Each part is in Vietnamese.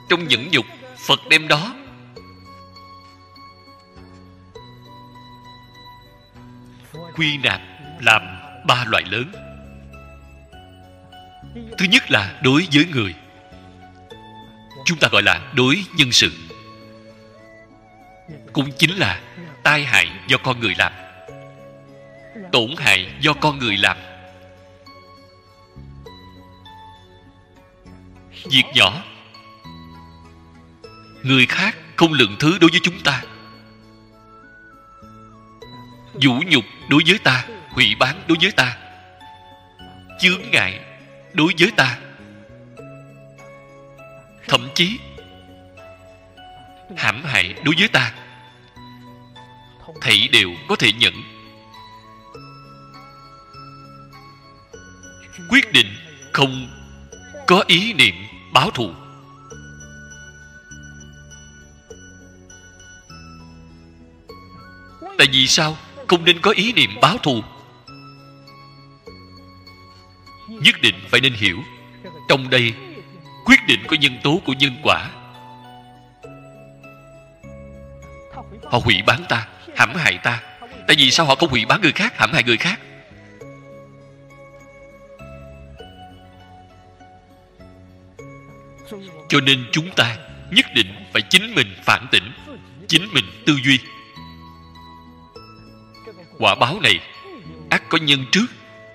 Trong nhẫn nhục, Phật đem đó quy nạp làm 3 loại lớn. Thứ nhất là đối với người, chúng ta gọi là đối nhân sự, cũng chính là tai hại do con người làm, tổn hại do con người làm. Việc nhỏ, người khác không lượng thứ đối với chúng ta, vũ nhục đối với ta, hủy báng đối với ta, chướng ngại đối với ta, thậm chí hãm hại đối với ta, thảy đều có thể nhận. Quyết định không có ý niệm báo thù. Tại vì sao không nên có ý niệm báo thù? Nhất định phải nên hiểu, trong đây quyết định có nhân tố của nhân quả. Họ hủy báng ta, hãm hại ta. Tại vì sao họ không hủy báng người khác, hãm hại người khác? Cho nên chúng ta nhất định phải chính mình phản tỉnh, chính mình tư duy. Quả báo này ắt có nhân trước.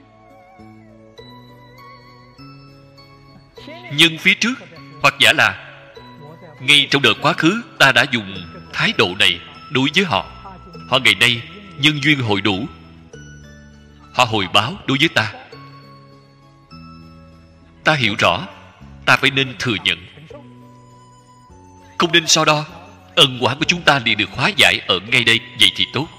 Nhân phía trước, hoặc giả là ngay trong đời quá khứ ta đã dùng thái độ này đối với họ. Họ ngày nay nhân duyên hội đủ, họ hồi báo đối với ta. Ta hiểu rõ, ta phải nên thừa nhận, không nên so đo. Ân oán của chúng ta liền được hóa giải ở ngay đây, vậy thì tốt.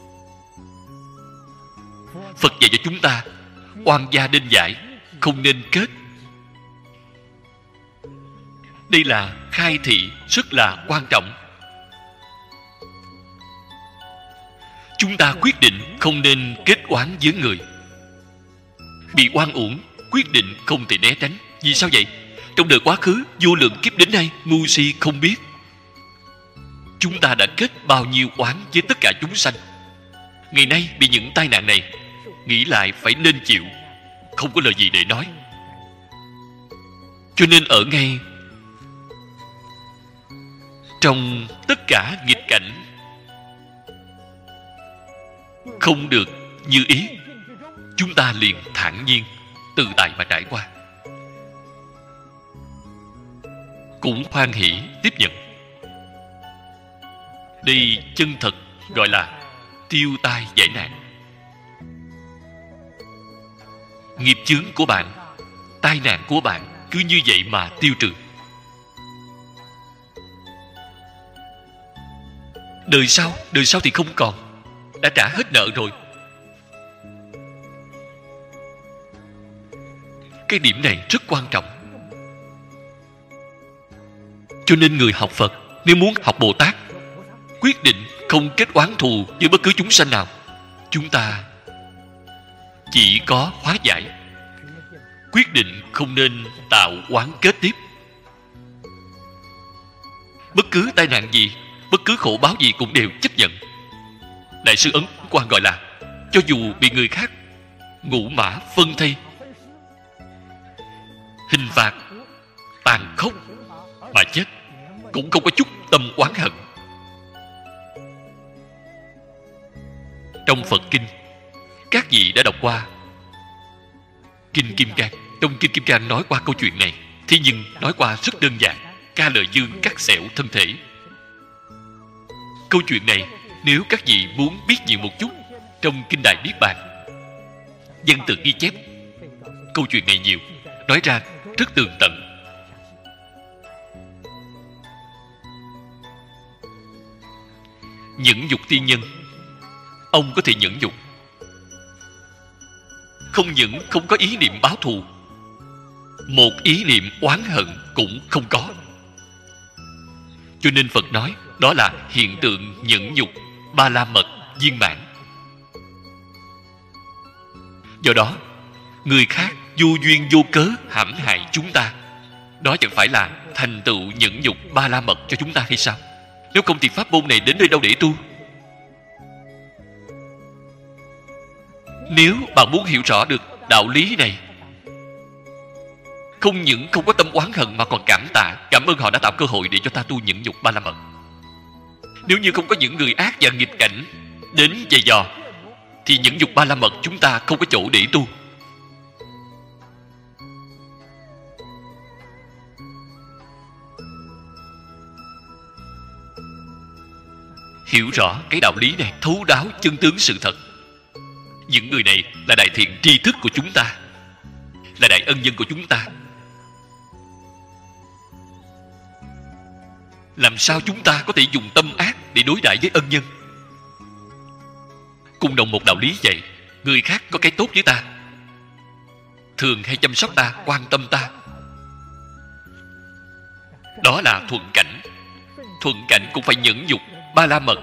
Phật dạy cho chúng ta oan gia nên giải, không nên kết. Đây là khai thị rất là quan trọng. Chúng ta quyết định không nên kết oán với người. Bị oan uổng, quyết định không thể né tránh. Vì sao vậy? Trong đời quá khứ, vô lượng kiếp đến nay, ngu si không biết chúng ta đã kết bao nhiêu oán với tất cả chúng sanh. Ngày nay bị những tai nạn này, nghĩ lại phải nên chịu, không có lời gì để nói. Cho nên ở ngay trong tất cả nghịch cảnh, không được như ý, chúng ta liền thản nhiên tự tại mà trải qua, cũng hoan hỷ tiếp nhận. Đây chân thật gọi là tiêu tai giải nạn. Nghiệp chướng của bạn, tai nạn của bạn cứ như vậy mà tiêu trừ. Đời sau thì không còn, đã trả hết nợ rồi. Cái điểm này rất quan trọng. Cho nên người học Phật, nếu muốn học Bồ Tát, quyết định không kết oán thù với bất cứ chúng sanh nào. Chúng ta chỉ có hóa giải, quyết định không nên tạo oán kết tiếp. Bất cứ tai nạn gì, bất cứ khổ báo gì cũng đều chấp nhận. Đại sư Ấn Quang gọi là cho dù bị người khác ngũ mã phân thây, hình phạt tàn khốc mà chết, cũng không có chút tâm oán hận. Trong Phật Kinh, các vị đã đọc qua Kinh Kim Cang. Trong Kinh Kim Cang nói qua câu chuyện này, thế nhưng nói qua rất đơn giản. Ca Lợi Dương cắt xẻo thân thể. Câu chuyện này, nếu các vị muốn biết nhiều một chút, trong Kinh Đại Niết Bàn, văn tự ghi chép câu chuyện này nhiều, nói ra rất tường tận. Nhẫn nhục tiên nhân, ông có thể nhẫn nhục, không những không có ý niệm báo thù, một ý niệm oán hận cũng không có. Cho nên Phật nói đó là hiện tượng nhẫn nhục ba la mật viên mãn. Do đó, người khác vô duyên vô cớ hãm hại chúng ta, đó chẳng phải là thành tựu nhẫn nhục ba la mật cho chúng ta hay sao? Nếu không thì pháp môn này đến nơi đâu để tu? Nếu bạn muốn hiểu rõ được đạo lý này, không những không có tâm oán hận mà còn cảm tạ, cảm ơn họ đã tạo cơ hội để cho ta tu nhẫn nhục ba la mật. Nếu như không có những người ác và nghịch cảnh đến giày dò, thì nhẫn nhục ba la mật chúng ta không có chỗ để tu. Hiểu rõ cái đạo lý này, thấu đáo chân tướng sự thật, những người này là đại thiện tri thức của chúng ta, là đại ân nhân của chúng ta. Làm sao chúng ta có thể dùng tâm ác để đối đãi với ân nhân? Cùng đồng một đạo lý vậy, người khác có cái tốt với ta, thường hay chăm sóc ta, quan tâm ta, đó là thuận cảnh. Thuận cảnh cũng phải nhẫn nhục ba la mật.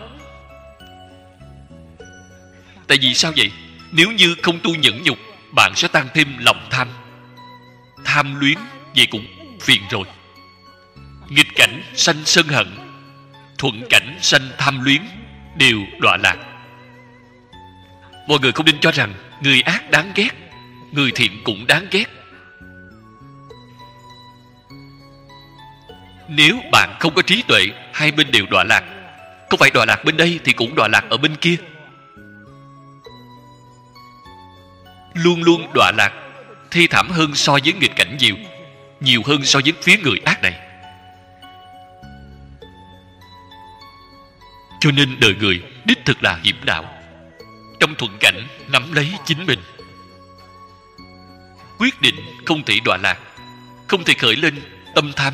Tại vì sao vậy? Nếu như không tu nhẫn nhục, bạn sẽ tăng thêm lòng tham, tham luyến, vậy cũng phiền rồi. Nghịch cảnh sanh sân hận, thuận cảnh sanh tham luyến, đều đọa lạc. Mọi người không nên cho rằng người ác đáng ghét, người thiện cũng đáng ghét. Nếu bạn không có trí tuệ, hai bên đều đọa lạc. Không phải đọa lạc bên đây thì cũng đọa lạc ở bên kia. Luôn luôn đọa lạc, thê thảm hơn so với nghịch cảnh nhiều, nhiều hơn so với phía người ác này. Cho nên đời người đích thực là hiểm đạo. Trong thuận cảnh nắm lấy chính mình, quyết định không thể đọa lạc, không thể khởi lên tâm tham.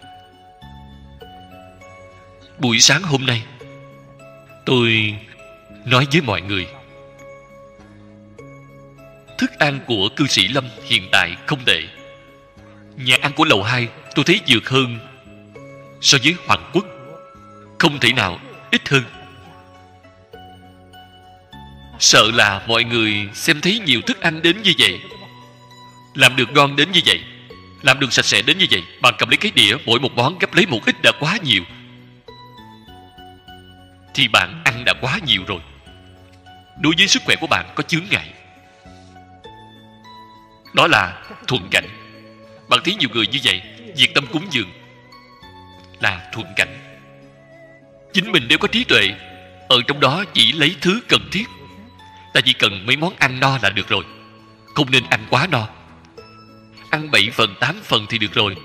Buổi sáng hôm nay tôi nói với mọi người, thức ăn của cư sĩ Lâm hiện tại không tệ. Nhà ăn của lầu 2 tôi thấy vượt hơn so với Hoàng Quốc, không thể nào ít hơn. Sợ là mọi người xem thấy nhiều thức ăn đến như vậy, làm được ngon đến như vậy, làm được sạch sẽ đến như vậy, bạn cầm lấy cái đĩa, mỗi một món gấp lấy một ít đã quá nhiều, thì bạn ăn đã quá nhiều rồi. Đối với sức khỏe của bạn có chướng ngại. Đó là thuận cảnh. Bạn thấy nhiều người như vậy, diệt tâm cúng dường là thuận cảnh. Chính mình nếu có trí tuệ, ở trong đó chỉ lấy thứ cần thiết. Ta chỉ cần mấy món ăn no là được rồi, không nên ăn quá no. Ăn 7 phần 8 phần thì được rồi.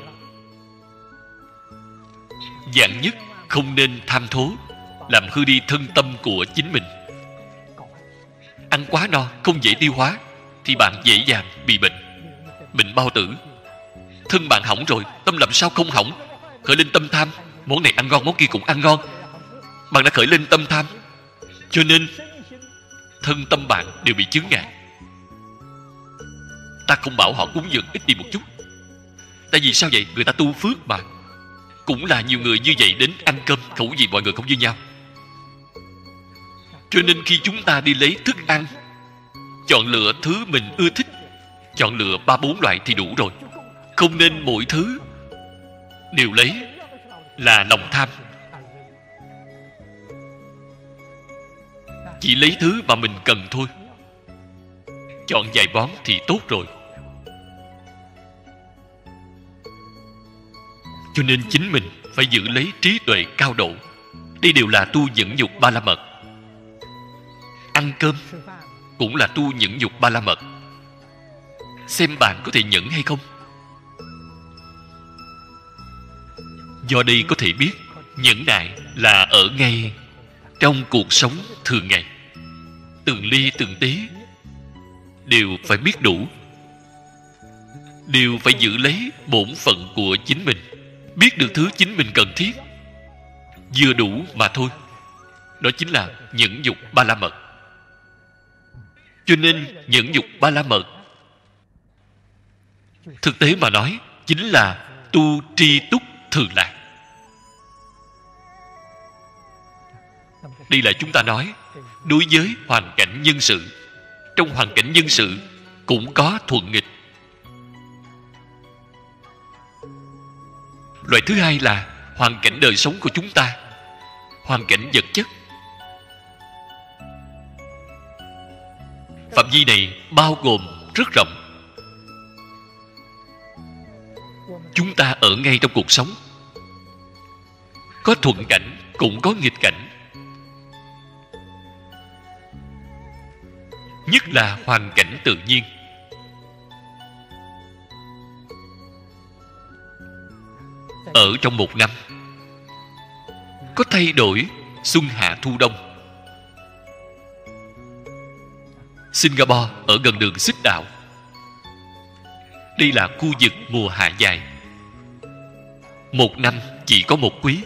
Dạng nhất không nên tham thố, làm hư đi thân tâm của chính mình. Ăn quá no không dễ tiêu hóa thì bạn dễ dàng bị bệnh, bệnh bao tử. Thân bạn hỏng rồi, tâm làm sao không hỏng? Khởi lên tâm tham, món này ăn ngon, món kia cũng ăn ngon. Bạn đã khởi lên tâm tham, cho nên thân tâm bạn đều bị chướng ngại. Ta không bảo họ cúng dường ít đi một chút. Tại vì sao vậy? Người ta tu phước mà. Cũng là nhiều người như vậy đến ăn cơm, khẩu vị mọi người không như nhau. Cho nên khi chúng ta đi lấy thức ăn, chọn lựa thứ mình ưa thích, chọn lựa 3-4 loại thì đủ rồi. Không nên mỗi thứ đều lấy là lòng tham. Chỉ lấy thứ mà mình cần thôi. Chọn vài món thì tốt rồi. Cho nên chính mình phải giữ lấy trí tuệ cao độ. Đây đều là tu nhẫn nhục ba la mật. Ăn cơm cũng là tu nhẫn nhục ba la mật. Xem bạn có thể nhẫn hay không. Do đây có thể biết nhẫn nại là ở ngay trong cuộc sống thường ngày. Từng ly từng tí đều phải biết đủ, đều phải giữ lấy bổn phận của chính mình, biết được thứ chính mình cần thiết, vừa đủ mà thôi. Đó chính là nhẫn nhục ba la mật. Cho nên nhẫn nhục ba la mật thực tế mà nói chính là tu tri túc thường lạc. Đây là chúng ta nói đối với hoàn cảnh nhân sự. Trong hoàn cảnh nhân sự cũng có thuận nghịch. Loại thứ hai là hoàn cảnh đời sống của chúng ta, hoàn cảnh vật chất. Phạm vi này bao gồm rất rộng. Chúng ta ở ngay trong cuộc sống, có thuận cảnh cũng có nghịch cảnh. Nhất là hoàn cảnh tự nhiên. Ở trong một năm có thay đổi xuân hạ thu đông. Singapore ở gần đường Xích Đạo. Đây là khu vực mùa hạ dài. Một năm chỉ có một quý.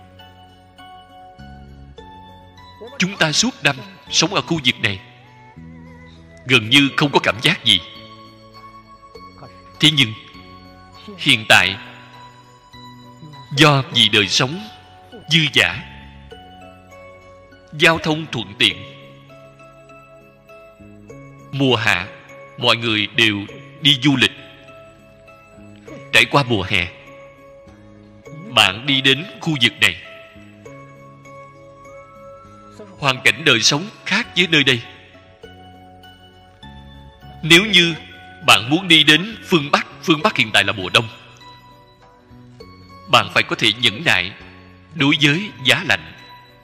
Chúng ta suốt năm sống ở khu vực này gần như không có cảm giác gì. Thế nhưng hiện tại, do vì đời sống dư dả, giao thông thuận tiện, mùa hạ mọi người đều đi du lịch. Trải qua mùa hè, bạn đi đến khu vực này, hoàn cảnh đời sống khác với nơi đây. Nếu như bạn muốn đi đến phương Bắc hiện tại là mùa đông, bạn phải có thể nhẫn nại đối với giá lạnh.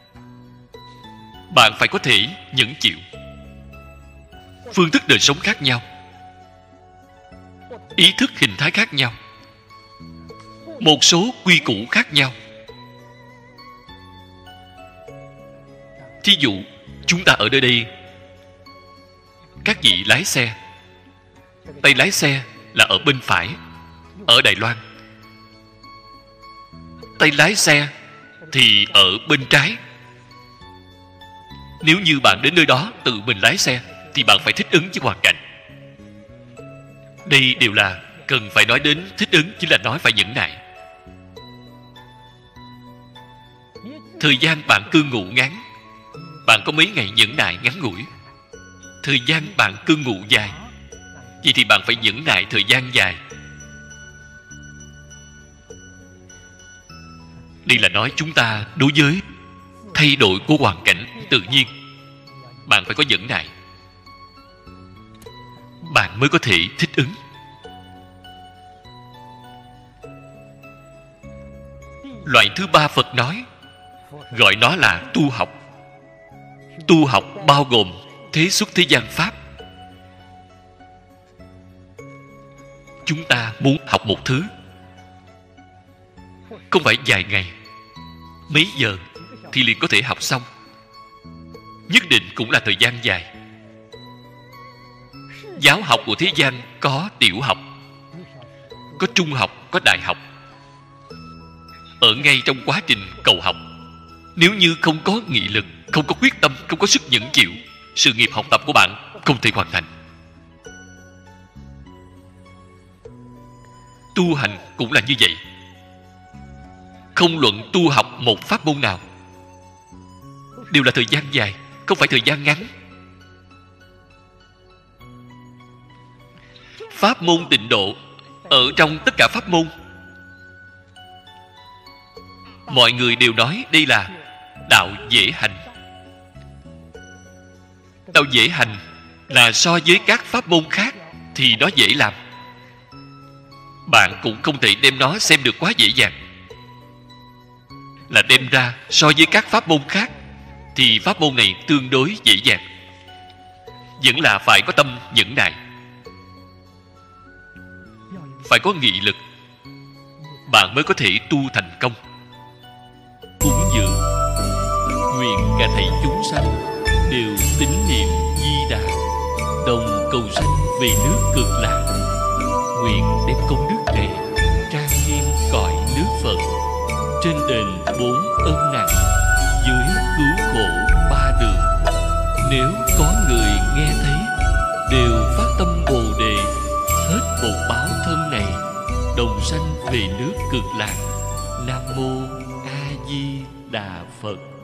Bạn phải có thể nhẫn chịu. Phương thức đời sống khác nhau, ý thức hình thái khác nhau, một số quy củ khác nhau. Thí dụ, chúng ta ở nơi đây, các vị lái xe, tay lái xe là ở bên phải. Ở Đài Loan, tay lái xe thì ở bên trái. Nếu như bạn đến nơi đó tự mình lái xe thì bạn phải thích ứng với hoàn cảnh. Đây đều là cần phải nói đến thích ứng, chính là nói phải nhẫn nại. Thời gian bạn cư ngụ ngắn, bạn có mấy ngày nhẫn nại ngắn ngủi. Thời gian bạn cư ngụ dài, vậy thì bạn phải nhẫn nại thời gian dài. Đây là nói chúng ta đối với thay đổi của hoàn cảnh tự nhiên, bạn phải có nhẫn nại, bạn mới có thể thích ứng. Loại thứ ba Phật nói, gọi nó là tu học. Tu học bao gồm thế xuất thế gian pháp. Chúng ta muốn học một thứ, không phải vài ngày, mấy giờ thì liền có thể học xong. Nhất định cũng là thời gian dài. Giáo học của thế gian có tiểu học, có trung học, có đại học. Ở ngay trong quá trình cầu học, nếu như không có nghị lực, không có quyết tâm, không có sức nhẫn chịu, sự nghiệp học tập của bạn không thể hoàn thành. Tu hành cũng là như vậy. Không luận tu học một pháp môn nào, đều là thời gian dài, không phải thời gian ngắn. Pháp môn tịnh độ, ở trong tất cả pháp môn, mọi người đều nói đây là đạo dễ hành. Đạo dễ hành là so với các pháp môn khác thì nó dễ làm. Bạn cũng không thể đem nó xem được quá dễ dàng. Là đem ra so với các pháp môn khác thì pháp môn này tương đối dễ dàng. Vẫn là phải có tâm nhẫn nại, phải có nghị lực, bạn mới có thể tu thành công. Cúng dường, nguyện cả thảy chúng sanh đều tín niệm Di Đà, đồng cầu sanh về nước Cực Lạc. Nguyện đem công đức này trang nghiêm cõi nước Phật, trên đền 4 ân nặng, dưới cứu khổ 3 đường. Nếu có người nghe thấy, đều phát tâm Bồ Đề, hết bột báo thân này, đồng sanh về nước Cực Lạc. Nam mô A Di Đà Phật.